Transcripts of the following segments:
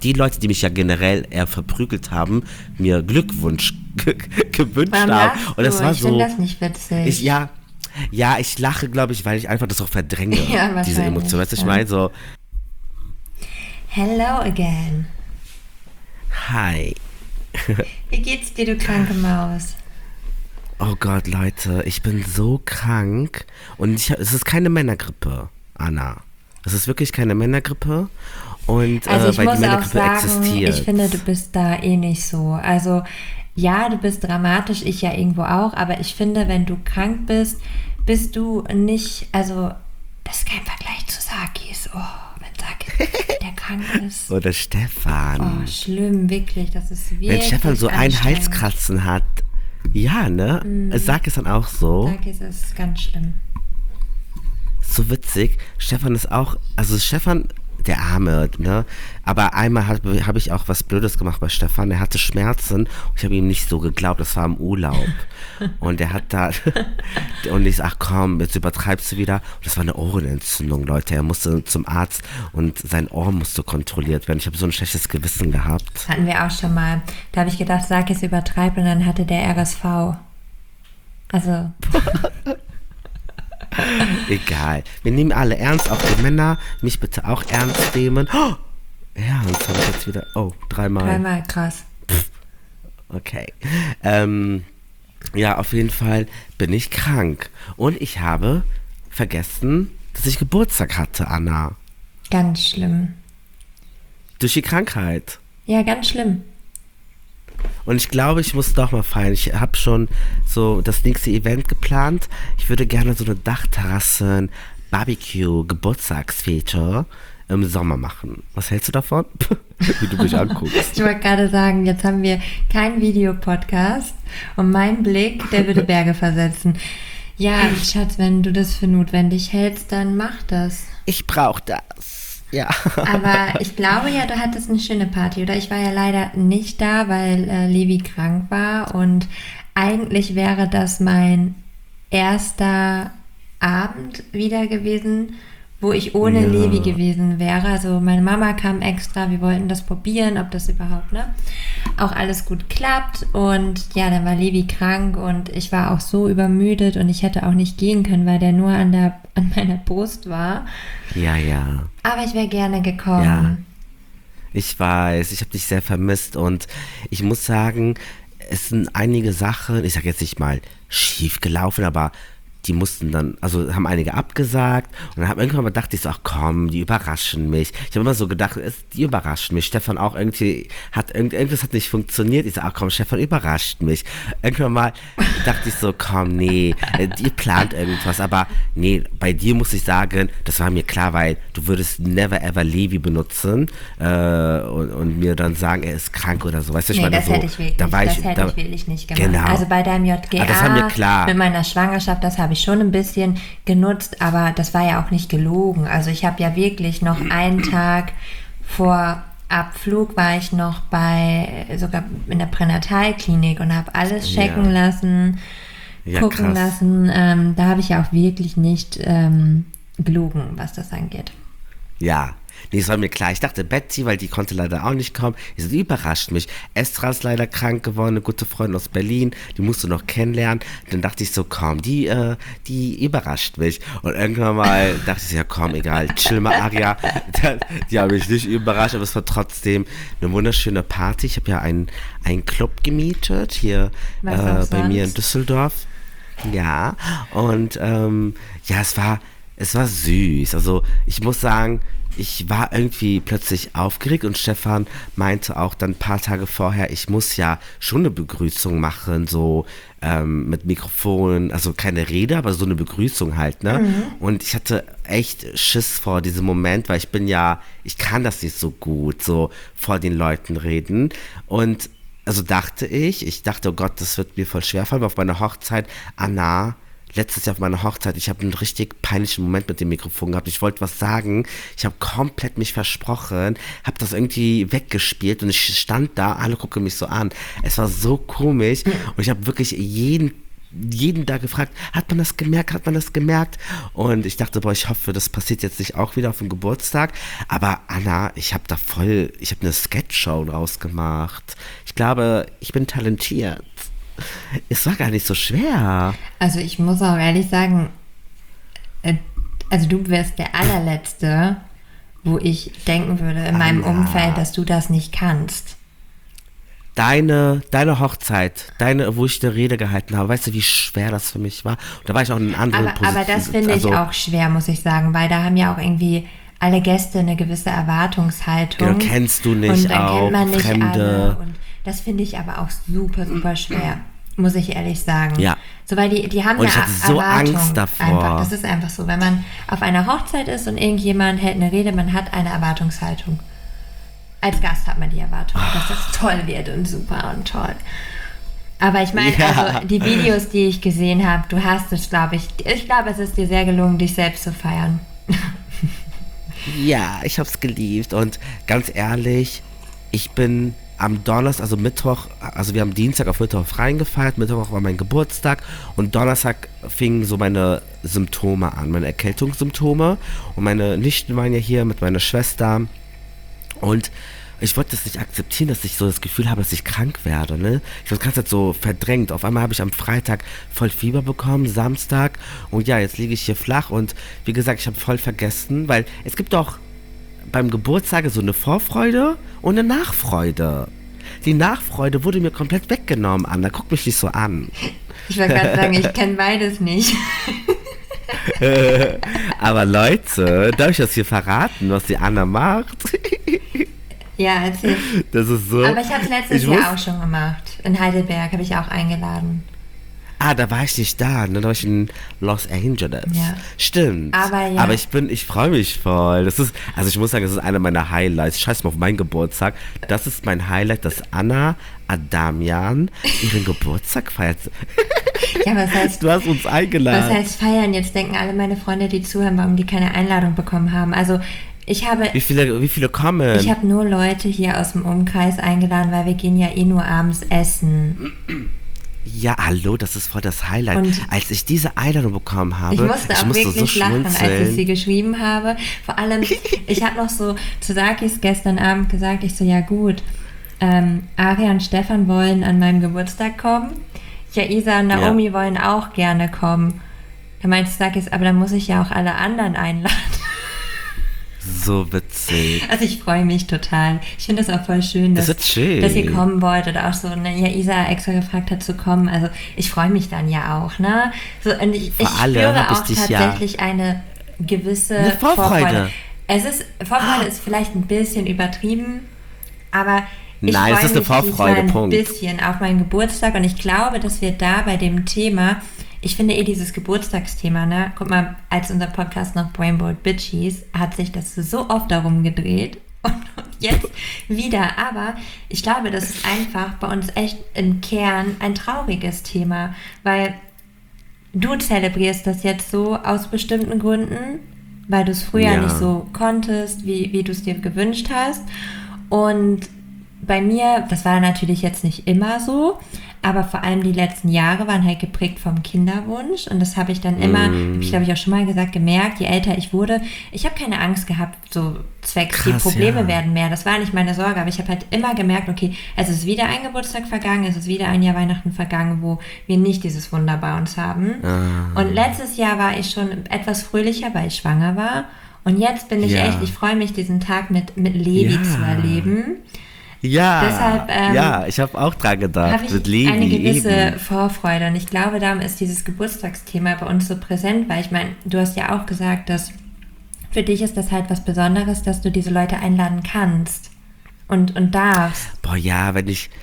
die Leute, die mich ja generell eher verprügelt haben, mir Glückwunsch gewünscht haben. Und das war ich finde das nicht witzig. Ich lache, glaube ich, weil ich einfach das auch verdränge, ja, diese Emotion. Weißt du, ich meine so... Hello again. Hi. Wie geht's dir, du kranke Maus? Oh Gott, Leute, ich bin so krank. Und es ist keine Männergrippe, Anna. Es ist wirklich keine Männergrippe. Und also ich weil muss die Männergrippe auch sagen, existiert. ich finde, du bist da eh nicht so. Also ja, du bist dramatisch, ich ja irgendwo auch. Aber ich finde, wenn du krank bist, bist du nicht, also das ist kein Vergleich zu Sakis. Oh, wenn Saki der krank ist. Oder Stefan. Oh, schlimm, wirklich. Das ist wirklich wenn Stefan so einen Halskratzen hat. Ja, ne? Sag es dann auch so. Sakis ist ganz schlimm. So witzig. Stefan ist auch, also Stefan, der Arme, ne? Aber einmal habe ich auch was Blödes gemacht bei Stefan. Er hatte Schmerzen und ich habe ihm nicht so geglaubt. Das war im Urlaub. Und er hat da, und ich sag, komm, jetzt übertreibst du wieder. Und das war eine Ohrenentzündung, Leute. Er musste zum Arzt und sein Ohr musste kontrolliert werden. Ich habe so ein schlechtes Gewissen gehabt. Das hatten wir auch schon mal. Da habe ich gedacht, sag es übertreibt und dann hatte der RSV. Also... Egal. Wir nehmen alle ernst, auch die Männer. Mich bitte auch ernst nehmen. Oh, ja, und habe ich jetzt wieder... Oh, dreimal. Dreimal, krass. Okay. Ja, auf jeden Fall bin ich krank. Und ich habe vergessen, dass ich Geburtstag hatte, Anna. Ganz schlimm. Durch die Krankheit. Ja, ganz schlimm. Und ich glaube, ich muss doch mal feiern. Ich habe schon so das nächste Event geplant. Ich würde gerne so eine Dachterrassen, Barbecue, Geburtstagsfete im Sommer machen. Was hältst du davon? Wie du mich anguckst. Ich wollte gerade sagen, jetzt haben wir keinen Videopodcast und mein Blick, der würde Berge versetzen. Ja, Schatz, wenn du das für notwendig hältst, dann mach das. Ich brauche das. Ja. Aber ich glaube ja, du hattest eine schöne Party, oder? Ich war ja leider nicht da, weil Levi krank war und eigentlich wäre das mein erster Abend wieder gewesen, wo ich ohne Levi gewesen wäre. Also meine Mama kam extra, wir wollten das probieren, ob das überhaupt, ne, auch alles gut klappt. Und ja, dann war Levi krank und ich war auch so übermüdet und ich hätte auch nicht gehen können, weil der nur an meiner Brust war. Ja, ja. Aber ich wäre gerne gekommen. Ja. Ich weiß, ich habe dich sehr vermisst und ich muss sagen, es sind einige Sachen, ich sage jetzt nicht mal schief gelaufen, aber die mussten dann, also haben einige abgesagt und dann irgendwann mal dachte ich so, ach komm, die überraschen mich. Ich habe immer so gedacht, die überraschen mich. Stefan auch irgendwie, irgendwas hat nicht funktioniert. Ich so, ach komm, Stefan überrascht mich. Irgendwann mal dachte ich so, komm, nee, die plant irgendwas. Aber nee, bei dir muss ich sagen, das war mir klar, weil du würdest never ever Levi benutzen und mir dann sagen, er ist krank oder so. Weißt du, ich meine, das so, hätte ich wirklich, hätte ich wirklich nicht gemacht. Genau. Also bei deinem JGA, das war mir klar. Mit meiner Schwangerschaft, das habe ich schon ein bisschen genutzt, aber das war ja auch nicht gelogen. Also ich habe ja wirklich noch einen Tag vor Abflug war ich noch sogar in der Pränatalklinik und habe alles checken lassen, gucken lassen. Da habe ich ja auch wirklich nicht gelogen, was das angeht. Ja. Nee, es war mir klar. Ich dachte Betsy, weil die konnte leider auch nicht kommen. Die überrascht mich. Estra ist leider krank geworden, eine gute Freundin aus Berlin. Die musst du noch kennenlernen. Dann dachte ich so, komm, die überrascht mich. Und irgendwann mal dachte ich, ja komm, egal, chill mal, Aria. Die haben mich nicht überrascht, aber es war trotzdem eine wunderschöne Party. Ich habe ja einen Club gemietet, hier bei mir in Düsseldorf. Ja, und ja, es war süß. Also ich muss sagen, ich war irgendwie plötzlich aufgeregt und Stefan meinte auch dann ein paar Tage vorher, ich muss ja schon eine Begrüßung machen, so mit Mikrofon, also keine Rede, aber so eine Begrüßung halt, ne? Mhm. Und ich hatte echt Schiss vor diesem Moment, weil ich kann das nicht so gut, so vor den Leuten reden. Und also dachte ich dachte, oh Gott, das wird mir voll schwerfallen, weil auf meiner Hochzeit, letztes Jahr auf meiner Hochzeit, ich habe einen richtig peinlichen Moment mit dem Mikrofon gehabt. Ich wollte was sagen, ich habe komplett mich versprochen, habe das irgendwie weggespielt und ich stand da, alle gucken mich so an. Es war so komisch und ich habe wirklich jeden jeden da gefragt, hat man das gemerkt, hat man das gemerkt? Und ich dachte, boah, ich hoffe, das passiert jetzt nicht auch wieder auf dem Geburtstag. Aber Anna, ich habe eine Sketchshow draus gemacht. Ich glaube, ich bin talentiert. Es war gar nicht so schwer. Also ich muss auch ehrlich sagen, also du wärst der allerletzte, wo ich denken würde in meinem Umfeld, dass du das nicht kannst. Deine Hochzeit, wo ich eine Rede gehalten habe, weißt du, wie schwer das für mich war? Und da war ich auch in einer anderen Position. Aber das finde ich auch schwer, muss ich sagen, weil da haben ja auch irgendwie alle Gäste eine gewisse Erwartungshaltung. Genau, kennst du nicht, und dann auch kennt man nicht Fremde. alle. Und das finde ich aber auch super, super schwer, muss ich ehrlich sagen. Ja. So, weil die haben Und eine ich hatte so Erwartung Angst davor. Einfach. Das ist einfach so, wenn man auf einer Hochzeit ist und irgendjemand hält eine Rede, man hat eine Erwartungshaltung. Als Gast hat man die Erwartung, dass das toll wird und super und toll. Aber ich meine, also die Videos, die ich gesehen habe, du hast es, glaube ich. Ich glaube, es ist dir sehr gelungen, dich selbst zu feiern. Ja, ich hab's geliebt und ganz ehrlich, ich bin am Donnerstag, also Mittwoch, also wir haben Dienstag auf Mittwoch reingefeiert, Mittwoch war mein Geburtstag und Donnerstag fingen so meine Symptome an, meine Erkältungssymptome und meine Nichten waren ja hier mit meiner Schwester und ich wollte das nicht akzeptieren, dass ich so das Gefühl habe, dass ich krank werde, ne? Ich habe das Ganze so verdrängt. Auf einmal habe ich am Freitag voll Fieber bekommen, Samstag. Und ja, jetzt liege ich hier flach. Und wie gesagt, ich habe voll vergessen, weil es gibt doch beim Geburtstag so eine Vorfreude und eine Nachfreude. Die Nachfreude wurde mir komplett weggenommen, Anna. Guck mich nicht so an. Ich wollte gerade sagen, ich kenne beides nicht. Aber Leute, darf ich das hier verraten, was die Anna macht? Ja, erzähl. Das ist so. Aber ich habe es letztes Jahr auch schon gemacht. In Heidelberg habe ich auch eingeladen. Ah, da war ich nicht da, ne? Da war ich in Los Angeles. Ja. Stimmt. Aber ja. Aber ich freue mich voll. Das ist, also ich muss sagen, das ist einer meiner Highlights. Scheiß mal auf meinen Geburtstag. Das ist mein Highlight, dass Anna Adamian ihren Geburtstag feiert. Ja, was heißt, du hast uns eingeladen. Was heißt feiern? Jetzt denken alle meine Freunde, die zuhören, warum die keine Einladung bekommen haben. Also ich habe... Wie viele kommen? Ich habe nur Leute hier aus dem Umkreis eingeladen, weil wir gehen ja eh nur abends essen. Ja, hallo, das ist voll das Highlight. Und als ich diese Einladung bekommen habe, ich musste wirklich so lachen, als ich sie geschrieben habe. Vor allem, ich habe noch so zu Sakis gestern Abend gesagt, ich so, ja gut, Aria und Stefan wollen an meinem Geburtstag kommen. Ja, Isa und Naomi wollen auch gerne kommen. Da meinte Sakis, aber dann muss ich ja auch alle anderen einladen. So witzig. Also ich freue mich total. Ich finde das auch voll schön, dass ihr kommen wollt oder auch so, ne, ja, Isa extra gefragt hat zu kommen. Also ich freue mich dann ja auch, ne? So, und ich spüre auch tatsächlich eine gewisse Vorfreude. Vorfreude ist vielleicht ein bisschen übertrieben, aber ich freue mich diesmal ein bisschen auf meinen Geburtstag und ich glaube, dass wir da bei dem Thema, ich finde dieses Geburtstagsthema, ne, guck mal, als unser Podcast noch Brainboard Bitch hieß, hat sich das so oft darum gedreht und jetzt wieder, aber ich glaube, das ist einfach bei uns echt im Kern ein trauriges Thema, weil du zelebrierst das jetzt so aus bestimmten Gründen, weil du es früher nicht so konntest, wie du es dir gewünscht hast und bei mir, das war natürlich jetzt nicht immer so, aber vor allem die letzten Jahre waren halt geprägt vom Kinderwunsch und das habe ich dann immer, habe ich glaube ich auch schon mal gesagt, gemerkt, je älter ich wurde, ich habe keine Angst gehabt, so zwecks, die Probleme werden mehr, das war nicht meine Sorge, aber ich habe halt immer gemerkt, okay, es ist wieder ein Geburtstag vergangen, es ist wieder ein Jahr Weihnachten vergangen, wo wir nicht dieses Wunder bei uns haben und letztes Jahr war ich schon etwas fröhlicher, weil ich schwanger war und jetzt bin ich echt, ich freue mich, diesen Tag mit Levi zu erleben. Ja, deshalb, ich habe auch dran gedacht. Habe ich mit Levi eine gewisse Vorfreude und ich glaube, darum ist dieses Geburtstagsthema bei uns so präsent, weil ich meine, du hast ja auch gesagt, dass für dich ist das halt was Besonderes, dass du diese Leute einladen kannst und darfst. Boah, ja, wenn ich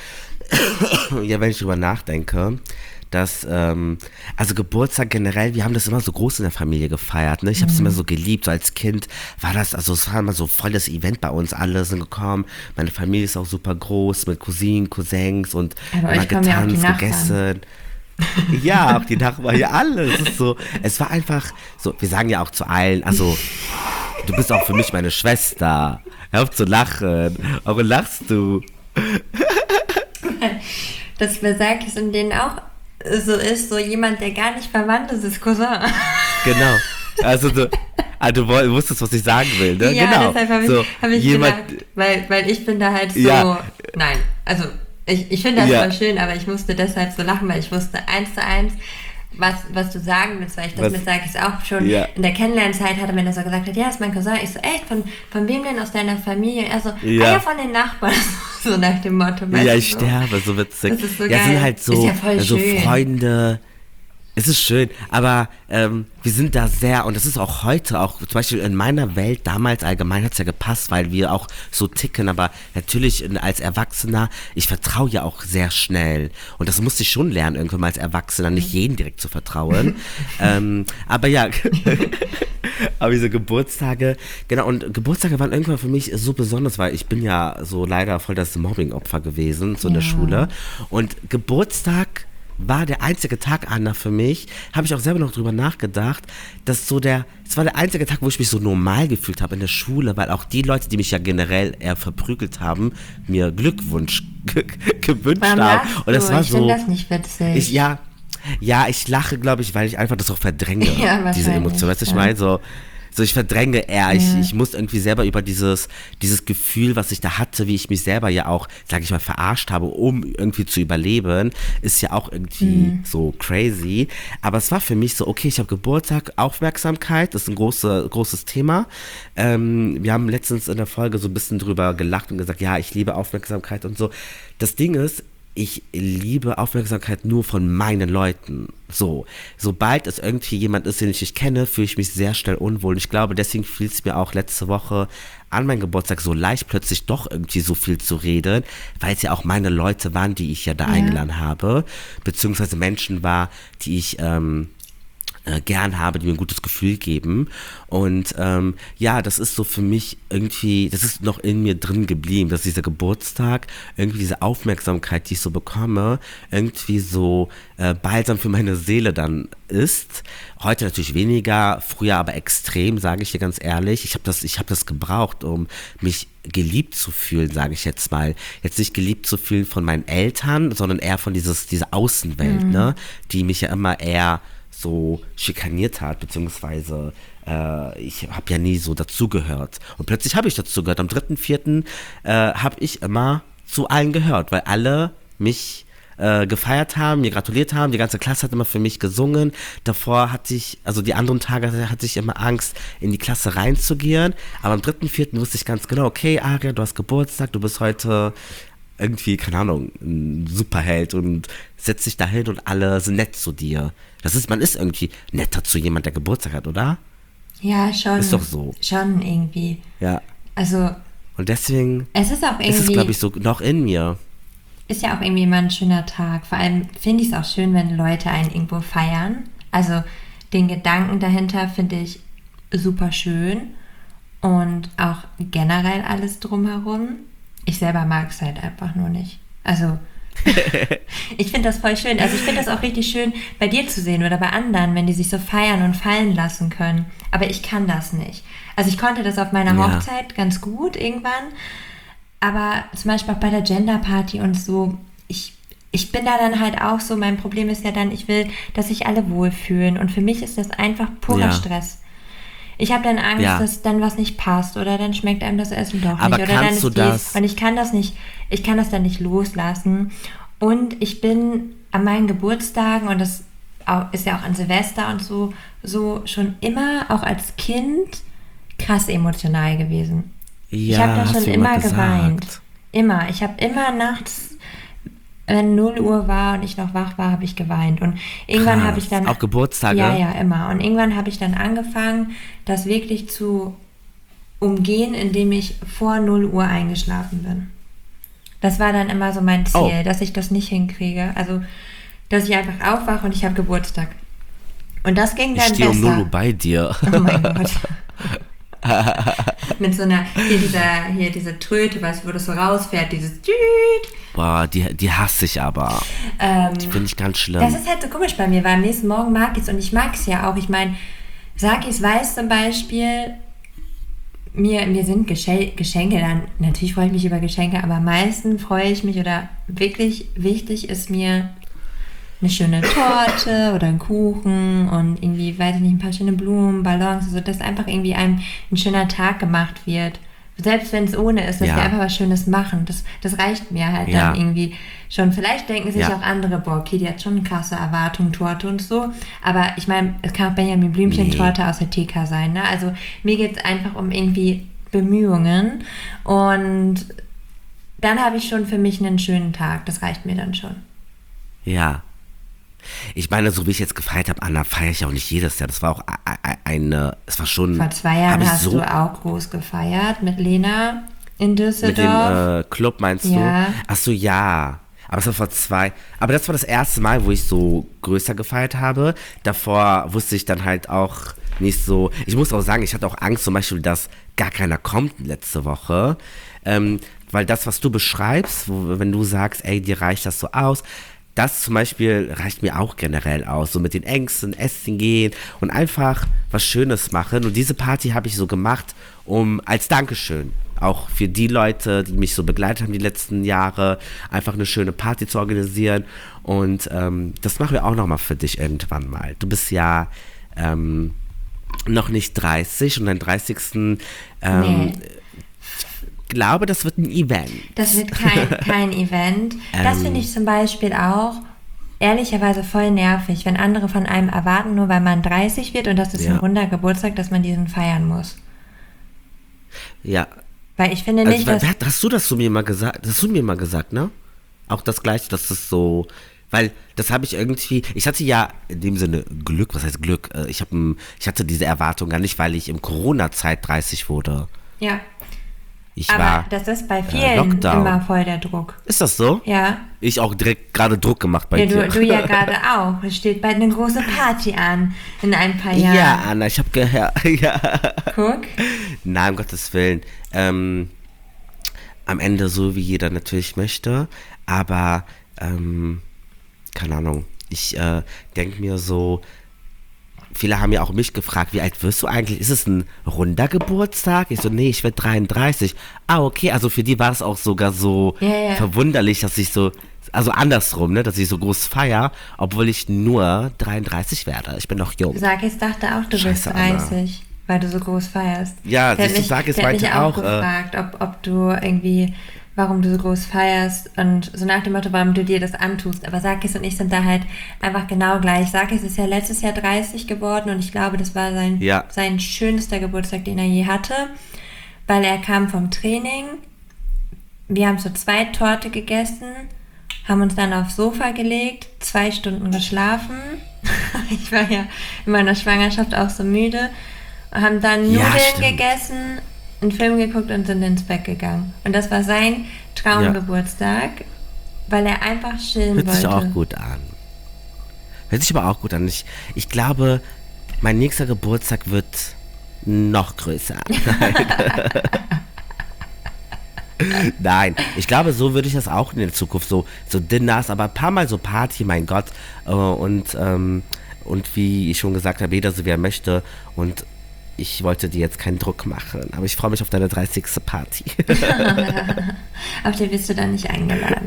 drüber nachdenke, dass, also Geburtstag generell, wir haben das immer so groß in der Familie gefeiert, ne? Ich habe es immer so geliebt, so als Kind war das, also es war immer so voll das Event bei uns, alle sind gekommen, meine Familie ist auch super groß, mit Cousinen, Cousins und immer getanzt, gegessen. Ja, auch die Nachbarn, ja alles, es ist so, es war einfach so, wir sagen ja auch zu allen, also du bist auch für mich meine Schwester, hör auf zu lachen, warum lachst du? Das besagt es in denen auch so ist, so jemand, der gar nicht verwandt ist, ist Cousin. Genau. Also du wusstest, was ich sagen will, ne? Ja, Genau. deshalb so, hab ich jemand, gedacht, weil ich bin da halt so, Ja. nein, also ich finde das Ja. voll schön, aber ich musste deshalb so lachen, weil ich wusste 1:1, was du sagen willst, weil ich das Was- mit Sakis auch schon Ja. in der Kennenlernzeit hatte, wenn er so gesagt hat, ja, ist mein Cousin. Ich so, echt, von wem denn aus deiner Familie? Er so, Ja. ja, von den Nachbarn, so nach dem Motto. weißt Ja, du, ich so. sterbe, so witzig. Das ist so ja, geil. sind halt so, Ist ja voll so schön. Freunde. Es ist schön, aber wir sind da sehr, und das ist auch heute, auch zum Beispiel in meiner Welt, damals allgemein hat es ja gepasst, weil wir auch so ticken, aber natürlich als Erwachsener, ich vertraue ja auch sehr schnell. Und das musste ich schon lernen, irgendwann mal als Erwachsener, nicht jedem direkt zu vertrauen. Aber ja, aber diese Geburtstage, genau, und Geburtstage waren irgendwann für mich so besonders, weil ich bin ja so leider voll das Mobbing-Opfer gewesen, so in der Ja. Schule. Und Geburtstag war der einzige Tag, Anna, für mich, habe ich auch selber noch drüber nachgedacht, es war der einzige Tag, wo ich mich so normal gefühlt habe in der Schule, weil auch die Leute, die mich ja generell eher verprügelt haben, mir Glückwunsch gewünscht Warum haben. lachst Und das du? war Ich so, finde das nicht witzig. ich lache, glaube ich, weil ich einfach das auch verdränge, Ja, diese wahrscheinlich, Emotion, weißt du, ich ja. meine, so ich verdränge eher, ich muss irgendwie selber über dieses Gefühl, was ich da hatte, wie ich mich selber ja auch, sage ich mal, verarscht habe, um irgendwie zu überleben, ist ja auch irgendwie so crazy. Aber es war für mich so, okay, ich habe Geburtstag, Aufmerksamkeit, das ist ein großes Thema. Wir haben letztens in der Folge so ein bisschen drüber gelacht und gesagt, ja, ich liebe Aufmerksamkeit und so. Das Ding ist, ich liebe Aufmerksamkeit nur von meinen Leuten. So, sobald es irgendwie jemand ist, den ich nicht kenne, fühle ich mich sehr schnell unwohl. Und ich glaube, deswegen fiel es mir auch letzte Woche an meinem Geburtstag so leicht, plötzlich doch irgendwie so viel zu reden, weil es ja auch meine Leute waren, die ich ja da eingeladen habe, beziehungsweise Menschen war, die ich gern habe, die mir ein gutes Gefühl geben. Und das ist so für mich irgendwie, das ist noch in mir drin geblieben, dass dieser Geburtstag, irgendwie diese Aufmerksamkeit, die ich so bekomme, irgendwie so balsam für meine Seele dann ist. Heute natürlich weniger, früher aber extrem, sage ich dir ganz ehrlich. Ich habe das gebraucht, um mich geliebt zu fühlen, sage ich jetzt mal. Jetzt nicht geliebt zu fühlen von meinen Eltern, sondern eher von dieser Außenwelt, ne, die mich ja immer eher so schikaniert hat, beziehungsweise ich habe ja nie so dazugehört. Und plötzlich habe ich dazugehört. Am 3.4. Habe ich immer zu allen gehört, weil alle mich gefeiert haben, mir gratuliert haben, die ganze Klasse hat immer für mich gesungen. Davor die anderen Tage hatte ich immer Angst, in die Klasse reinzugehen. Aber am 3.4. wusste ich ganz genau, okay, Aria, du hast Geburtstag, du bist heute irgendwie, keine Ahnung, ein Superheld und setzt sich da hin und alle sind nett zu dir. Man ist irgendwie netter zu jemand, der Geburtstag hat, oder? Ja, schon. Ist doch so. Schon irgendwie. Ja. Also, Und deswegen es ist auch ist es, irgendwie, glaube ich, so noch in mir. ist ja auch irgendwie immer ein schöner Tag. Vor allem finde ich es auch schön, wenn Leute einen irgendwo feiern. Also, den Gedanken dahinter finde ich super schön. Und auch generell alles drumherum. Ich selber mag es halt einfach nur nicht. Also, ich finde das voll schön. Also ich finde das auch richtig schön, bei dir zu sehen oder bei anderen, wenn die sich so feiern und fallen lassen können. Aber ich kann das nicht. Also ich konnte das auf meiner Ja. Hochzeit ganz gut irgendwann. Aber zum Beispiel auch bei der Genderparty und so, ich bin da dann halt auch so, mein Problem ist ja dann, ich will, dass sich alle wohlfühlen. Und für mich ist das einfach purer Ja. Stress. Ich habe dann Angst, Ja. dass dann was nicht passt oder dann schmeckt einem das Essen doch Aber nicht. Oder dann kannst du ist dies. das- Und ich kann das dann nicht loslassen. Und ich bin an meinen Geburtstagen, und das ist ja auch an Silvester und so schon immer, auch als Kind, krass emotional gewesen. Ich habe da hast schon du immer gesagt. geweint. Immer. Ich habe immer nachts, wenn 0 Uhr war und ich noch wach war, habe ich geweint. Und irgendwann Krass. habe ich dann... Auch Geburtstage? Ja, immer. Und irgendwann habe ich dann angefangen, das wirklich zu umgehen, indem ich vor 0 Uhr eingeschlafen bin. Das war dann immer so mein Ziel, dass ich das nicht hinkriege. Also, dass ich einfach aufwache und ich habe Geburtstag. Und das ging Ich dann stehe um 0 Uhr besser. bei dir. Oh mein Gott. Mit so einer, diese Tröte, weißt du, wo das so rausfährt, dieses Tüt. Boah, die hasse ich aber. Die finde ich ganz schlimm. Das ist halt so komisch bei mir, weil am nächsten Morgen mag ich es und ich mag es ja auch. Ich meine, Sakis weiß zum Beispiel, mir sind Geschenke dann, natürlich freue ich mich über Geschenke, aber am meisten freue ich mich oder wirklich wichtig ist mir eine schöne Torte oder einen Kuchen und irgendwie, weiß ich nicht, ein paar schöne Blumen, Ballons, also dass einfach irgendwie einem ein schöner Tag gemacht wird. Selbst wenn es ohne ist, dass wir einfach was Schönes machen. Das reicht mir halt dann irgendwie schon. Vielleicht denken sich auch andere, boah, okay, die hat schon eine krasse Erwartung, Torte und so. Aber ich meine, es kann auch Benjamin Blümchen-Torte aus der TK sein. Ne? Also mir geht es einfach um irgendwie Bemühungen. Und dann habe ich schon für mich einen schönen Tag. Das reicht mir dann schon. Ja. Ich meine, so wie ich jetzt gefeiert habe, Anna, feiere ich auch nicht jedes Jahr. Das war auch es war schon... Vor 2 Jahren hast du auch groß gefeiert mit Lena in Düsseldorf. Mit dem Club meinst du? Ach so, ja. Aber das war aber das war das erste Mal, wo ich so größer gefeiert habe. Davor wusste ich dann halt auch nicht so... Ich muss auch sagen, ich hatte auch Angst zum Beispiel, dass gar keiner kommt letzte Woche. Weil das, was du beschreibst, wenn du sagst, ey, dir reicht das so aus... Das zum Beispiel reicht mir auch generell aus, so mit den Ängsten, essen gehen und einfach was Schönes machen. Und diese Party habe ich so gemacht, als Dankeschön, auch für die Leute, die mich so begleitet haben die letzten Jahre, einfach eine schöne Party zu organisieren. Und das machen wir auch nochmal für dich irgendwann mal. Du bist ja noch nicht 30 und dein 30. Nee. Glaube, das wird ein Event. Das wird kein Event. Das finde ich zum Beispiel auch ehrlicherweise voll nervig, wenn andere von einem erwarten, nur weil man 30 wird und das ist ein runder Geburtstag, dass man diesen feiern muss. Ja. Weil ich finde nicht, dass... Hast du das zu mir mal gesagt? Das hast du mir mal gesagt, ne? Auch das Gleiche, dass das so... Weil das habe ich irgendwie... Ich hatte ja in dem Sinne Glück, was heißt Glück? Ich hatte diese Erwartung gar nicht, weil ich im Corona-Zeit 30 wurde. Ja. Aber das ist bei vielen immer voll der Druck. Ist das so? Ja. Ich auch direkt gerade Druck gemacht bei dir. Du ja gerade auch. Es steht bald eine große Party an in ein paar Jahren. Ja, Anna, ich habe gehört. Ja. Guck. Nein, um Gottes Willen. Am Ende so, wie jeder natürlich möchte. Aber, keine Ahnung. Ich denke mir so... Viele haben ja auch mich gefragt, wie alt wirst du eigentlich? Ist es ein runder Geburtstag? Ich so, nee, ich werde 33. Ah, okay, also für die war es auch sogar so verwunderlich, dass ich so, also andersrum, ne, dass ich so groß feier, obwohl ich nur 33 werde. Ich bin noch jung. Sagis dachte auch, du bist 30, Anna. Weil du so groß feierst. Ja, Sagis meinte auch. Gefragt, ob du irgendwie... warum du so groß feierst und so nach dem Motto, warum du dir das antust. Aber Sakis und ich sind da halt einfach genau gleich. Sakis ist ja letztes Jahr 30 geworden und ich glaube, das war sein schönster Geburtstag, den er je hatte, weil er kam vom Training. Wir haben so 2 Torte gegessen, haben uns dann aufs Sofa gelegt, 2 Stunden geschlafen. Ich war ja in meiner Schwangerschaft auch so müde. Haben dann Nudeln gegessen, einen Film geguckt und sind ins Bett gegangen. Und das war sein Traumgeburtstag, weil er einfach chillen wollte. Hört sich auch gut an. Hört sich aber auch gut an. Ich glaube, mein nächster Geburtstag wird noch größer. Nein, ich glaube, so würde ich das auch in der Zukunft, so Dinners, aber ein paar Mal so Party, mein Gott. Und wie ich schon gesagt habe, jeder so wie er möchte. Und ich wollte dir jetzt keinen Druck machen, aber ich freue mich auf deine 30. Party. Auf die bist du dann nicht eingeladen.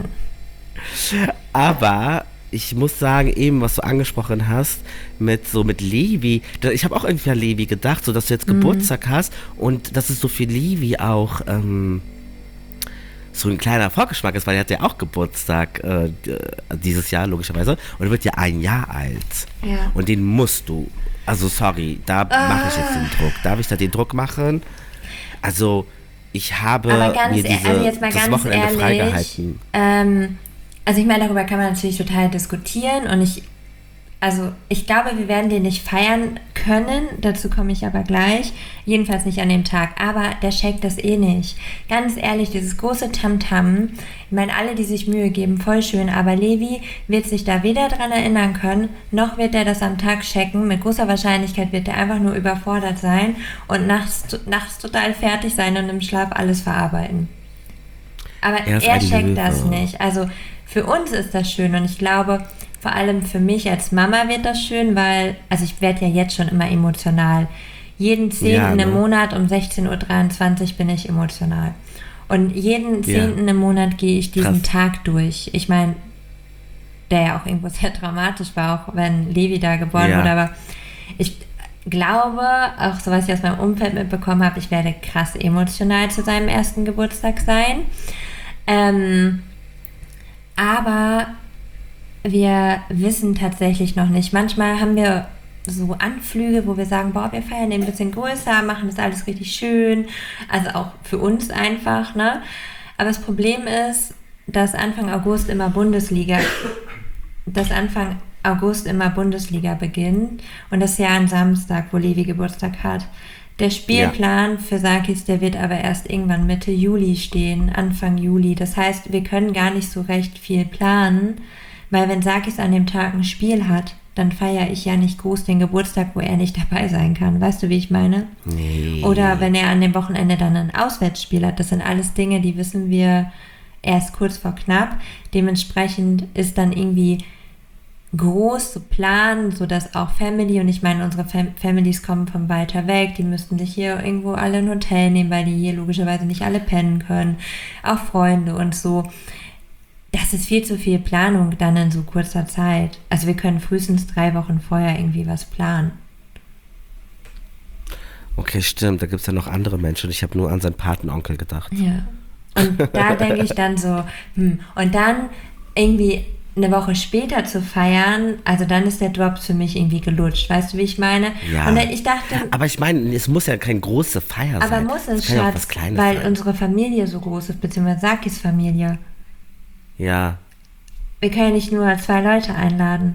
Aber ich muss sagen, eben, was du angesprochen hast, mit Levi, ich habe auch irgendwie an Levi gedacht, so dass du jetzt Geburtstag hast und dass es so für Levi auch so ein kleiner Vorgeschmack ist, weil er hat ja auch Geburtstag dieses Jahr, logischerweise, und er wird ja 1 Jahr alt. Ja. Und den musst du... Also sorry, da mache ich jetzt den Druck. Darf ich da den Druck machen? Also ich habe mir das Wochenende freigehalten. Also ich meine, darüber kann man natürlich total diskutieren und ich glaube, wir werden den nicht feiern können, dazu komme ich aber gleich, jedenfalls nicht an dem Tag, aber der checkt das eh nicht. Ganz ehrlich, dieses große Tamtam, ich meine, alle, die sich Mühe geben, voll schön, aber Levi wird sich da weder dran erinnern können, noch wird er das am Tag checken, mit großer Wahrscheinlichkeit wird er einfach nur überfordert sein und nachts total fertig sein und im Schlaf alles verarbeiten. Aber er checkt das nicht, also für uns ist das schön und ich glaube, vor allem für mich als Mama wird das schön, weil, also ich werde ja jetzt schon immer emotional. Jeden 10. im Monat um 16:23 Uhr bin ich emotional. Und jeden 10. im Monat gehe ich diesen Tag durch. Ich meine, der ja auch irgendwo sehr dramatisch war, auch wenn Levi da geboren wurde, aber ich glaube, auch so was ich aus meinem Umfeld mitbekommen habe, ich werde krass emotional zu seinem ersten Geburtstag sein. Aber wir wissen tatsächlich noch nicht. Manchmal haben wir so Anflüge, wo wir sagen, boah, wir feiern den ein bisschen größer, machen das alles richtig schön. Also auch für uns einfach, ne? Aber das Problem ist, dass Anfang August immer Bundesliga beginnt und das ist ja ein Samstag, wo Levi Geburtstag hat. Der Spielplan für Sakis, der wird aber erst irgendwann Mitte Juli stehen, Anfang Juli. Das heißt, wir können gar nicht so recht viel planen, weil wenn Sakis an dem Tag ein Spiel hat, dann feiere ich ja nicht groß den Geburtstag, wo er nicht dabei sein kann. Weißt du, wie ich meine? Nee. Oder wenn er an dem Wochenende dann ein Auswärtsspiel hat. Das sind alles Dinge, die wissen wir erst kurz vor knapp. Dementsprechend ist dann irgendwie groß zu planen, sodass auch Family, und ich meine, unsere Families kommen von weiter weg, die müssten sich hier irgendwo alle ein Hotel nehmen, weil die hier logischerweise nicht alle pennen können, auch Freunde und so. Das ist viel zu viel Planung dann in so kurzer Zeit. Also wir können frühestens 3 Wochen vorher irgendwie was planen. Okay, stimmt, da gibt es ja noch andere Menschen. Ich habe nur an seinen Patenonkel gedacht. Ja. Und da denke ich dann so, und dann irgendwie eine Woche später zu feiern, also dann ist der Drops für mich irgendwie gelutscht. Weißt du, wie ich meine? Ja. Und ich dachte... Aber ich meine, es muss ja keine große Feier sein. Aber muss es, kann ja auch Schatz, was Kleines weil sein. unsere Familie so groß ist, beziehungsweise Sakis Familie. Ja, Wir können ja nicht nur 2 Leute einladen.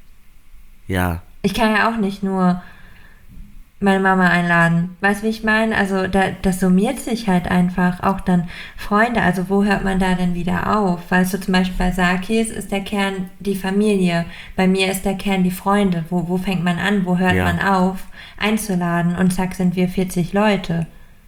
ja. Ich kann ja auch nicht nur meine Mama einladen. Weißt du, wie ich meine? Also das summiert sich halt einfach. Auch dann Freunde. Also wo hört man da denn wieder auf? Weißt du, zum Beispiel bei Sakis ist der Kern die Familie. Bei mir ist der Kern die Freunde. Wo fängt man an? Wo hört man auf, einzuladen? Und zack, sind wir 40 Leute.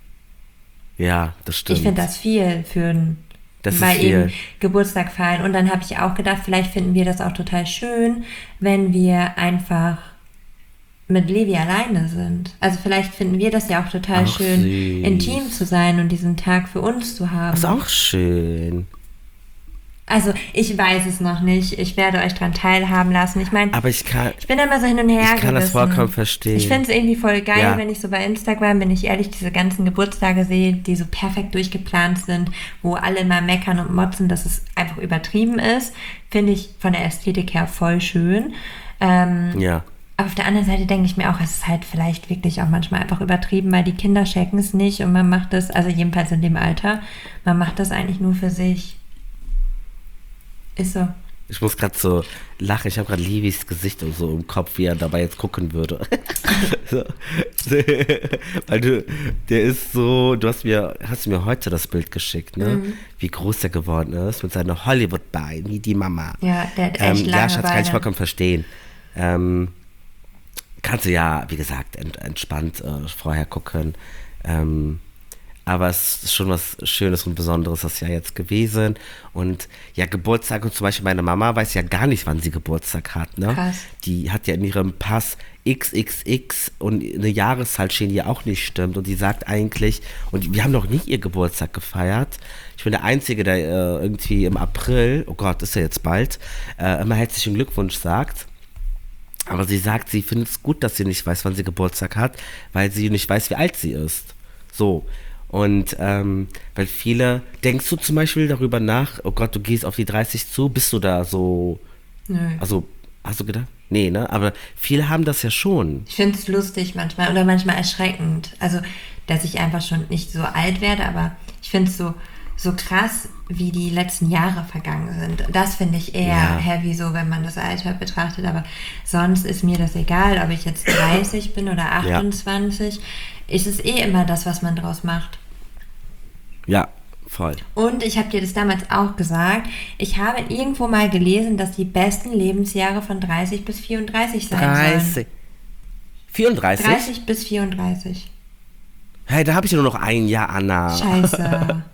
Ja, das stimmt. Ich finde das viel für ein Das ist mal viel. eben Geburtstag feiern. Und dann habe ich auch gedacht, vielleicht finden wir das auch total schön, wenn wir einfach mit Levi alleine sind. Also vielleicht finden wir das ja auch total Ach, schön, süß. intim zu sein und diesen Tag für uns zu haben. Das ist auch schön. Also ich weiß es noch nicht. Ich werde euch daran teilhaben lassen. Ich meine, Aber ich bin immer so hin und her ich kann das gerissen. vollkommen verstehen. Ich finde es irgendwie voll geil, Ja. wenn ich so bei Instagram, wenn ich ehrlich diese ganzen Geburtstage sehe, die so perfekt durchgeplant sind, wo alle mal meckern und motzen, dass es einfach übertrieben ist. Finde ich von der Ästhetik her voll schön. Ja. Aber auf der anderen Seite denke ich mir auch, es ist halt vielleicht wirklich auch manchmal einfach übertrieben, weil die Kinder checken es nicht und man macht das, also jedenfalls in dem Alter, man macht das eigentlich nur für sich. Ist so. Ich muss gerade so lachen. Ich habe gerade Levis Gesicht so im Kopf, wie er dabei jetzt gucken würde. So. Weil der ist so, hast du mir heute das Bild geschickt, ne? Wie groß der geworden ist mit seiner Hollywood-Bein, wie die Mama. Ja, der hat echt lange Ja, Schatz, kann ich Beine. vollkommen verstehen. Kannst du ja, wie gesagt, entspannt vorher gucken. Aber es ist schon was Schönes und Besonderes das Jahr jetzt gewesen. Und ja, Geburtstag, und zum Beispiel meine Mama weiß ja gar nicht, wann sie Geburtstag hat. Ne? Krass. Die hat ja in ihrem Pass XXX und eine Jahreszahl stehen, die auch nicht stimmt. Und die sagt eigentlich, und wir haben noch nie ihr Geburtstag gefeiert. Ich bin der Einzige, der irgendwie im April, oh Gott, ist ja jetzt bald, immer herzlichen Glückwunsch sagt. Aber sie sagt, sie findet es gut, dass sie nicht weiß, wann sie Geburtstag hat, weil sie nicht weiß, wie alt sie ist. So. Und weil viele, denkst du zum Beispiel darüber nach, oh Gott, du gehst auf die 30 zu, bist du da so, Nö. also, hast du gedacht? Nee, ne? Aber viele haben das ja schon. Ich finde es lustig manchmal oder manchmal erschreckend. Also, dass ich einfach schon nicht so alt werde, aber ich finde es so krass, wie die letzten Jahre vergangen sind. Das finde ich eher heavy, so wenn man das Alter betrachtet. Aber sonst ist mir das egal, ob ich jetzt 30 bin oder 28. Ist es eh immer das, was man draus macht. Ja, voll. Und ich habe dir das damals auch gesagt, ich habe irgendwo mal gelesen, dass die besten Lebensjahre von 30 bis 34 sein sollen. 30. 34? 30 bis 34. Hey, da habe ich ja nur noch ein Jahr, Anna. Scheiße.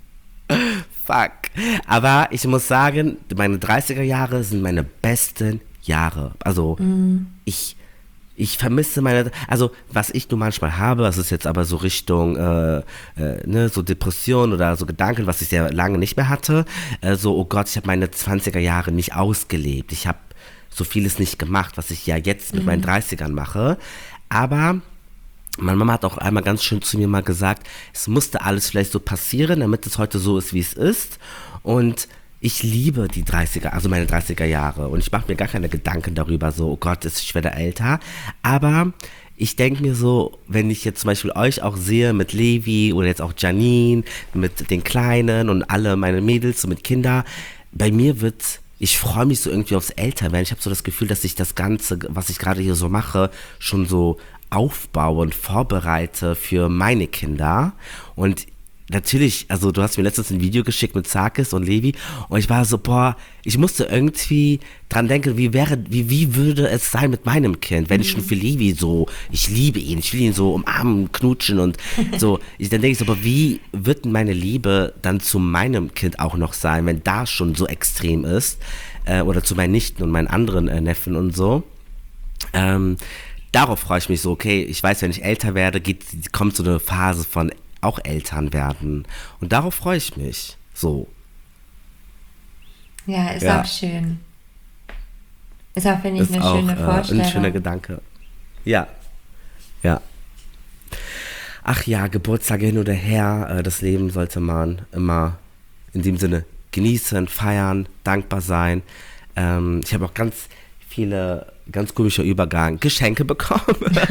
Fuck. Aber ich muss sagen, meine 30er Jahre sind meine besten Jahre. Also ich Ich vermisse also was ich nur manchmal habe, das ist jetzt aber so Richtung, ne, so Depression oder so Gedanken, was ich sehr lange nicht mehr hatte, so, oh Gott, ich habe meine 20er Jahre nicht ausgelebt, ich habe so vieles nicht gemacht, was ich ja jetzt mit meinen 30ern mache, aber meine Mama hat auch einmal ganz schön zu mir mal gesagt, es musste alles vielleicht so passieren, damit es heute so ist, wie es ist. Und ich liebe die 30er, also meine 30er Jahre. Und ich mache mir gar keine Gedanken darüber, so, oh Gott, ich werde älter. Aber ich denke mir so, wenn ich jetzt zum Beispiel euch auch sehe mit Levi oder jetzt auch Janine, mit den Kleinen und alle meine Mädels, so mit Kindern, bei mir ich freue mich so irgendwie aufs Älterwerden. Ich habe so das Gefühl, dass ich das Ganze, was ich gerade hier so mache, schon so aufbaue und vorbereite für meine Kinder. Und natürlich, also du hast mir letztens ein Video geschickt mit Sarkis und Levi und ich war so, boah, ich musste irgendwie dran denken, wie würde es sein mit meinem Kind, wenn ich schon für Levi so, ich will ihn so umarmen, knutschen und so, dann denke ich so, aber wie wird meine Liebe dann zu meinem Kind auch noch sein, wenn da schon so extrem ist, oder zu meinen Nichten und meinen anderen Neffen und so. Darauf freue ich mich so, okay, ich weiß, wenn ich älter werde, kommt so eine Phase von auch Eltern werden. Und darauf freue ich mich. So. Ja, ist auch schön. Ist auch, finde ich, eine schöne Vorstellung. Ein schöner Gedanke. Ja. Ja. Ach ja, Geburtstage hin oder her, das Leben sollte man immer in dem Sinne genießen, feiern, dankbar sein. Ich habe auch ganz komischer Übergang, Geschenke bekommen.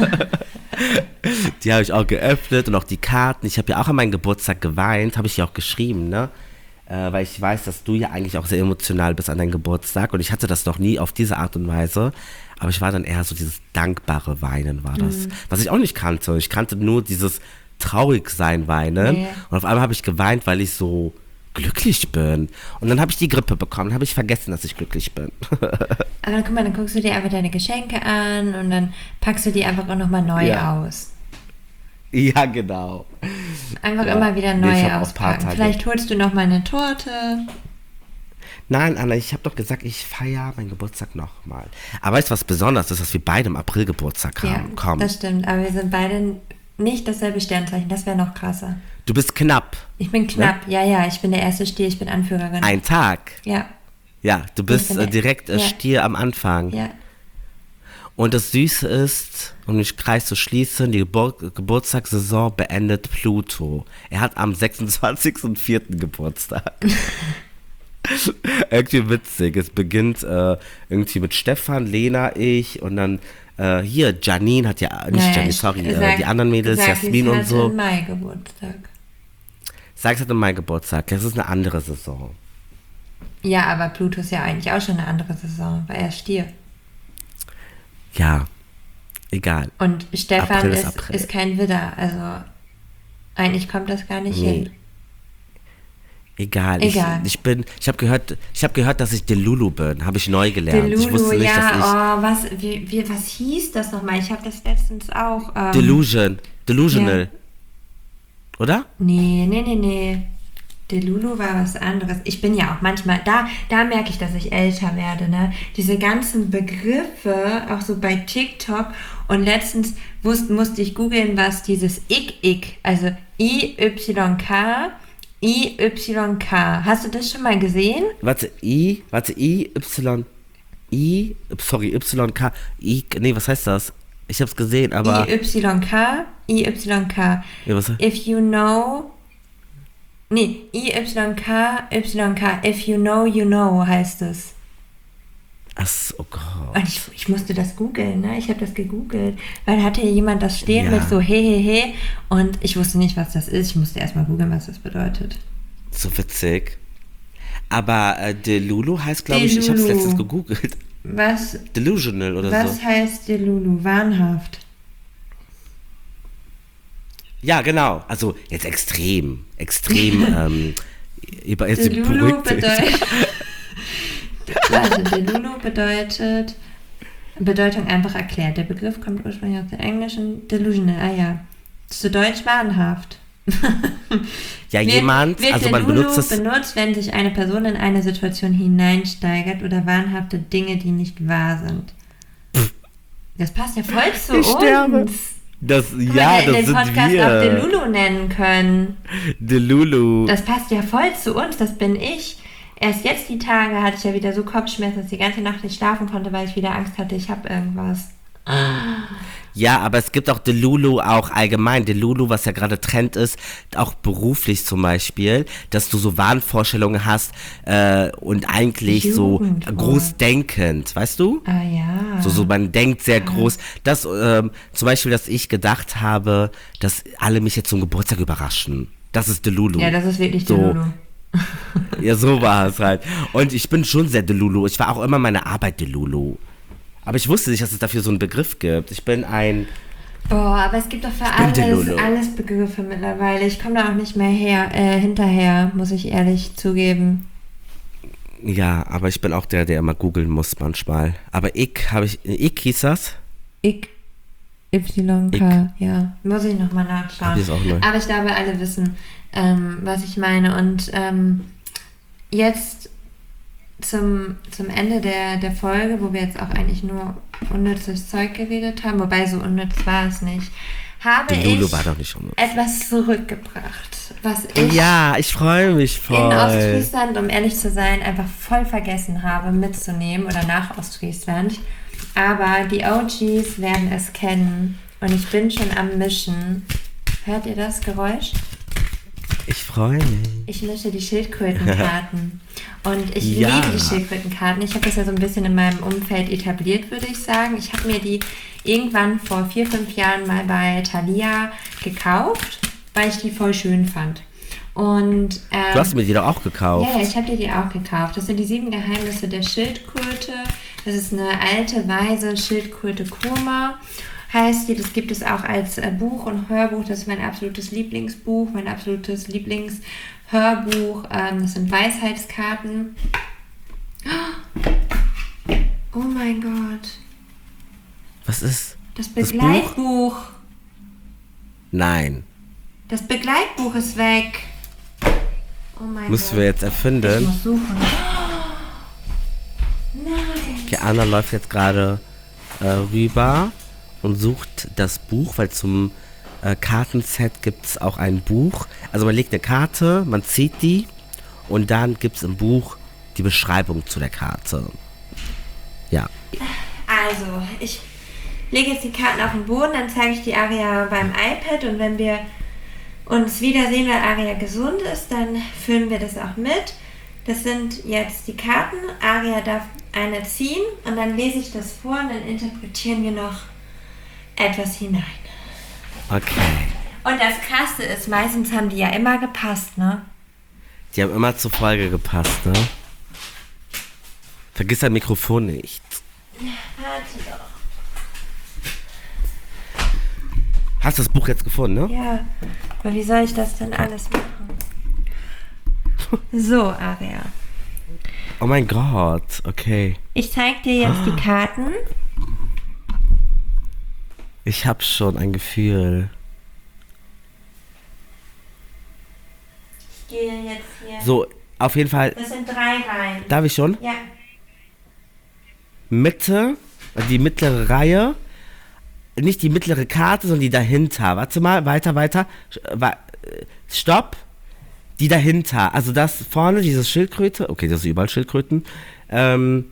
Die habe ich auch geöffnet und auch die Karten. Ich habe ja auch an meinen Geburtstag geweint, habe ich ja auch geschrieben, ne? Weil ich weiß, dass du ja eigentlich auch sehr emotional bist an deinem Geburtstag und ich hatte das noch nie auf diese Art und Weise, aber ich war dann eher so dieses dankbare Weinen war das, was ich auch nicht kannte. Ich kannte nur dieses Traurigsein weinen und auf einmal habe ich geweint, weil ich so glücklich bin. Und dann habe ich die Grippe bekommen, habe ich vergessen, dass ich glücklich bin. Aber guck mal, dann guckst du dir einfach deine Geschenke an und dann packst du die einfach auch nochmal neu aus. Ja, genau. Einfach immer wieder neu auspacken. Vielleicht holst du nochmal eine Torte. Nein, Anna, ich habe doch gesagt, ich feiere meinen Geburtstag nochmal. Aber weißt du, was besonders ist, dass wir beide im April Geburtstag haben? Ja, komm. Das stimmt, aber wir sind beide nicht dasselbe Sternzeichen, das wäre noch krasser. Du bist knapp. Ich bin knapp, ne? Ja, ich bin der erste Stier, ich bin Anführerin. Ein Tag? Ja. Ja, du bist direkt Stier am Anfang. Ja. Und das Süße ist, um den Kreis zu schließen, die Geburtstagssaison beendet Pluto. Er hat am 26.04. Geburtstag. Irgendwie witzig. Es beginnt irgendwie mit Stefan, Lena, ich und dann hier, Janine hat ja, nicht Janine, sorry, die anderen Mädels, Jasmin und so. Im Mai Geburtstag. Sag's halt im Mai Geburtstag. Das ist eine andere Saison. Ja, aber Pluto ist ja eigentlich auch schon eine andere Saison, weil er ist Stier. Ja, egal. Und Stefan ist kein Widder, also eigentlich kommt das gar nicht hin. Egal. Ich habe gehört, dass ich Delulu bin. Habe ich neu gelernt. Delulu, ich wusste nicht, dass ich was hieß das nochmal? Ich habe das letztens auch. Delusional. Ja. Oder? Nee. Delulu war was anderes. Ich bin ja auch manchmal, da merke ich, dass ich älter werde, ne? Diese ganzen Begriffe, auch so bei TikTok. Und letztens musste ich googeln, was dieses IYK, also IYK. Hast du das schon mal gesehen? Was heißt das? Ich hab's gesehen, aber... IYK. Ja, If you know... IYK, if you know, heißt es. Oh Gott. Und ich musste das googeln, ne? Ich habe das gegoogelt, weil hatte jemand das stehen mit so he und ich wusste nicht, was das ist. Ich musste erstmal googeln, was das bedeutet. So witzig. Aber Delulu heißt, glaube ich, ich habe es letztens gegoogelt. Was? Delusional oder so. Was heißt Delulu? Wahnhaft. Ja, genau. Also jetzt extrem. Delulu bedeutet Bedeutung einfach erklärt. Der Begriff kommt ursprünglich aus dem Englischen delusional. Zu Deutsch wahnhaft. Man benutzt es... benutzt, wenn sich eine Person in eine Situation hineinsteigert oder wahnhafte Dinge, die nicht wahr sind. Das passt ja voll zu Ich sterbe. uns. Das, Guck ja, mal, das den sind Podcast auch wir. Delulu nennen können. Delulu. Das passt ja voll zu uns, das bin ich. Erst jetzt die Tage hatte ich ja wieder so Kopfschmerzen, dass ich die ganze Nacht nicht schlafen konnte, weil ich wieder Angst hatte, ich habe irgendwas. Ja, aber es gibt auch Delulu auch allgemein. Delulu, was ja gerade Trend ist, auch beruflich zum Beispiel, dass du so Wahnvorstellungen hast und eigentlich Jugendwort. so groß denkend, weißt du? Ah ja. So man denkt sehr groß. Das zum Beispiel, dass ich gedacht habe, dass alle mich jetzt zum Geburtstag überraschen. Das ist Delulu. Ja, das ist wirklich So. Delulu. Ja, so war es halt. Und ich bin schon sehr Delulu. Ich war auch immer meine Arbeit Delulu. Aber ich wusste nicht, dass es dafür so einen Begriff gibt. Ich bin ein... Boah, aber es gibt doch für bin Delulu. alles Begriffe mittlerweile. Ich komme da auch nicht mehr hinterher, muss ich ehrlich zugeben. Ja, aber ich bin auch der immer googeln muss manchmal. Aber ich hieß das? YK, ja. Muss ich nochmal nachschauen. Hab ich auch neu. Aber ich glaube, alle wissen, was ich meine. Und jetzt zum Ende der Folge, wo wir jetzt auch eigentlich nur unnützes Zeug geredet haben, wobei so unnütz war es nicht, habe Delulu ich war doch nicht schon. etwas zurückgebracht, was ich Ja, ich freue mich in voll. Ostfriesland, um ehrlich zu sein, einfach voll vergessen habe mitzunehmen oder nach Ostfriesland. Aber die OGs werden es kennen und ich bin schon am Mischen. Hört ihr das Geräusch? Ich freue mich. Ich mische die Schildkrötenkarten. Und ich Ja. liebe die Schildkrötenkarten. Ich habe das ja so ein bisschen in meinem Umfeld etabliert, würde ich sagen. Ich habe mir die irgendwann vor 4-5 Jahren mal bei Thalia gekauft, weil ich die voll schön fand. Und Du hast mir die doch auch gekauft. ja, ich habe dir die auch gekauft. Das sind die 7 Geheimnisse der Schildkröte. Das ist eine alte, weise Schildkröte Kurma. Heißt die, das gibt es auch als Buch und Hörbuch. Das ist mein absolutes Lieblingsbuch, mein absolutes Lieblingshörbuch. Das sind Weisheitskarten. Oh mein Gott. Was ist? Das Das Buch? Begleitbuch. Nein. Das Begleitbuch ist weg. Oh mein Müssen Gott. wir jetzt Ich erfinden. muss suchen. Nein. Okay, Anna läuft jetzt gerade rüber und sucht das Buch, weil zum Kartenset gibt es auch ein Buch. Also man legt eine Karte, man zieht die und dann gibt es im Buch die Beschreibung zu der Karte. Ja. Also, ich lege jetzt die Karten auf den Boden, dann zeige ich die Aria beim iPad und wenn wir uns wiedersehen, weil Aria gesund ist, dann filmen wir das auch mit. Das sind jetzt die Karten. Aria darf eine ziehen und dann lese ich das vor und dann interpretieren wir noch etwas hinein. Okay. Und das Krasse ist, meistens haben die ja immer gepasst, ne? Die haben immer zur Folge gepasst, ne? Vergiss dein Mikrofon nicht. Warte doch. Hast du das Buch jetzt gefunden, ne? Ja, aber wie soll ich das denn alles machen? So, Aria. Oh mein Gott, okay. Ich zeige dir jetzt die Karten. Ich hab schon ein Gefühl. Ich gehe jetzt hier. So, auf jeden Fall. Das sind 3 Reihen. Darf ich schon? Ja. Mitte, die mittlere Reihe. Nicht die mittlere Karte, sondern die dahinter. Warte mal, weiter. Stopp. Die dahinter. Also das vorne, diese Schildkröte. Okay, das sind überall Schildkröten. Ich weiß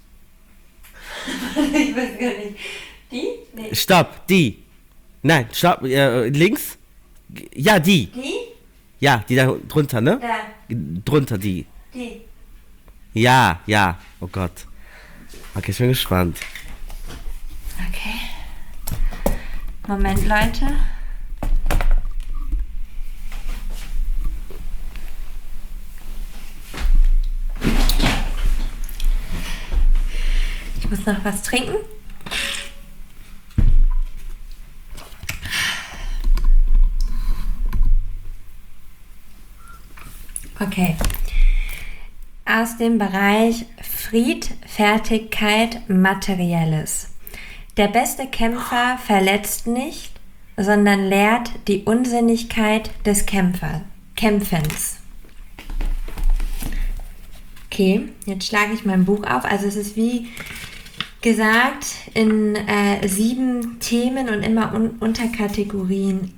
gar nicht. Die? Nee. Stopp, die. Nein, stopp, links. Ja, die. Die? Ja, die da drunter, ne? Da. Drunter die. Die. Ja. Oh Gott. Okay, ich bin gespannt. Okay. Moment, Leute. Ich muss noch was trinken. Okay. Aus dem Bereich Friedfertigkeit, Materielles. Der beste Kämpfer verletzt nicht, sondern lehrt die Unsinnigkeit des Kämpfens. Okay, jetzt schlage ich mein Buch auf. Also es ist wie gesagt, in 7 Themen und immer Unterkategorien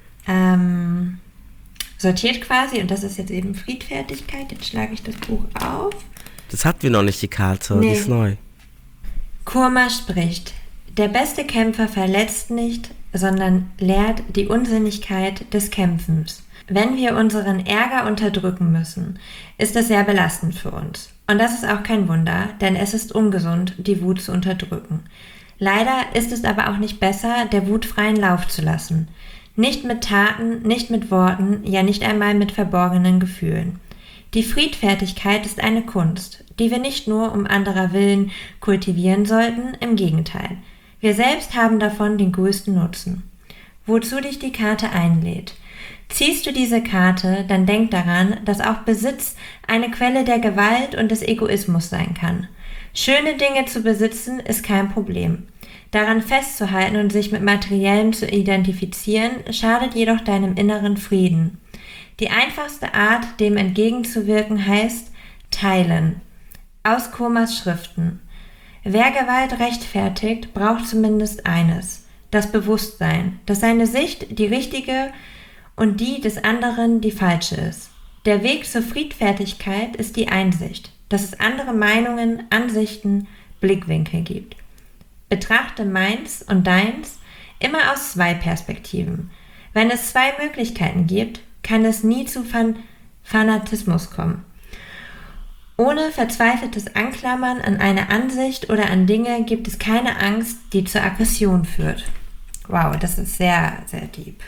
sortiert quasi. Und das ist jetzt eben Friedfertigkeit. Jetzt schlage ich das Buch auf. Das hatten wir noch nicht, die Karte. Nee. Die ist neu. Kurma spricht: Der beste Kämpfer verletzt nicht, sondern lehrt die Unsinnigkeit des Kämpfens. Wenn wir unseren Ärger unterdrücken müssen, ist das sehr belastend für uns. Und das ist auch kein Wunder, denn es ist ungesund, die Wut zu unterdrücken. Leider ist es aber auch nicht besser, der Wut freien Lauf zu lassen. Nicht mit Taten, nicht mit Worten, ja nicht einmal mit verborgenen Gefühlen. Die Friedfertigkeit ist eine Kunst, die wir nicht nur um anderer willen kultivieren sollten, im Gegenteil. Wir selbst haben davon den größten Nutzen. Wozu dich die Karte einlädt. Ziehst du diese Karte, dann denk daran, dass auch Besitz eine Quelle der Gewalt und des Egoismus sein kann. Schöne Dinge zu besitzen ist kein Problem. Daran festzuhalten und sich mit Materiellem zu identifizieren, schadet jedoch deinem inneren Frieden. Die einfachste Art, dem entgegenzuwirken, heißt teilen. Aus Kurmas Schriften. Wer Gewalt rechtfertigt, braucht zumindest eines: das Bewusstsein, dass seine Sicht die richtige und die des anderen die falsche ist. Der Weg zur Friedfertigkeit ist die Einsicht, dass es andere Meinungen, Ansichten, Blickwinkel gibt. Betrachte meins und deins immer aus 2 Perspektiven. Wenn es 2 Möglichkeiten gibt, kann es nie zu Fanatismus kommen. Ohne verzweifeltes Anklammern an eine Ansicht oder an Dinge gibt es keine Angst, die zur Aggression führt. Wow, das ist sehr, sehr deep.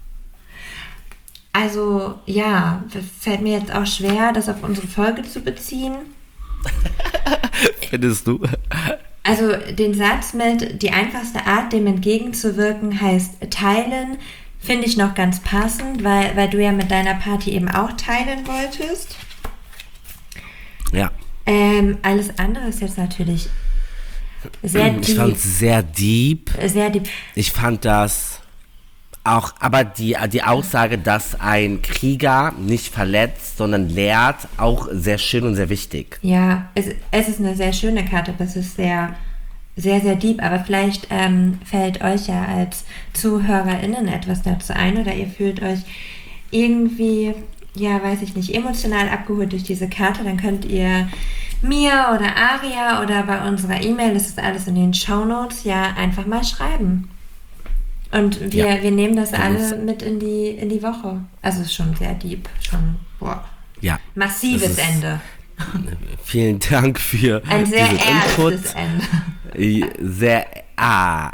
Also ja, das fällt mir jetzt auch schwer, das auf unsere Folge zu beziehen. Findest du? Also den Satz mit die einfachste Art, dem entgegenzuwirken, heißt teilen, finde ich noch ganz passend, weil du ja mit deiner Party eben auch teilen wolltest. Ja. Alles andere ist jetzt natürlich sehr deep. Ich fand es sehr deep. Sehr deep. Ich fand das auch, aber die Aussage, dass ein Krieger nicht verletzt, sondern lehrt, auch sehr schön und sehr wichtig. Ja, es ist eine sehr schöne Karte, aber es ist sehr, sehr, sehr deep. Aber vielleicht fällt euch ja als ZuhörerInnen etwas dazu ein oder ihr fühlt euch irgendwie, ja, weiß ich nicht, emotional abgeholt durch diese Karte. Dann könnt ihr mir oder Aria oder bei unserer E-Mail, das ist alles in den Shownotes, ja einfach mal schreiben. Und wir nehmen das alle mit in die Woche. Also es ist schon sehr deep. Schon, boah. Ja. Massives Ende. Vielen Dank für ein sehr diesen ernstes Input. Ende. Sehr, Ah.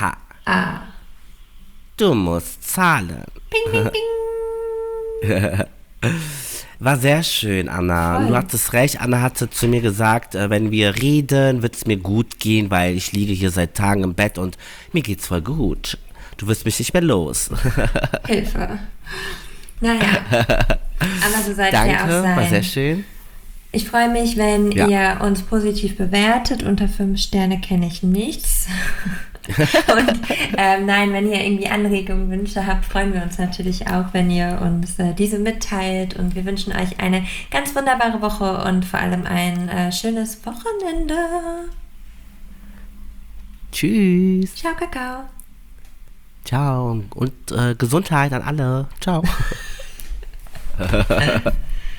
Du musst zahlen. Bing, bing, bing. War sehr schön, Anna. Voll. Du hattest recht. Anna hatte zu mir gesagt, wenn wir reden, wird es mir gut gehen, weil ich liege hier seit Tagen im Bett und mir geht's voll gut. Du wirst mich nicht mehr los. Hilfe. Naja. Aber so seid ihr auch Danke, sein. war sehr schön. Ich freue mich, wenn ihr uns positiv bewertet. Unter 5 Sterne kenne ich nichts. Und nein, wenn ihr irgendwie Anregungen, Wünsche habt, freuen wir uns natürlich auch, wenn ihr uns diese mitteilt. Und wir wünschen euch eine ganz wunderbare Woche und vor allem ein schönes Wochenende. Tschüss. Ciao, Kakao. Ciao und Gesundheit an alle. Ciao.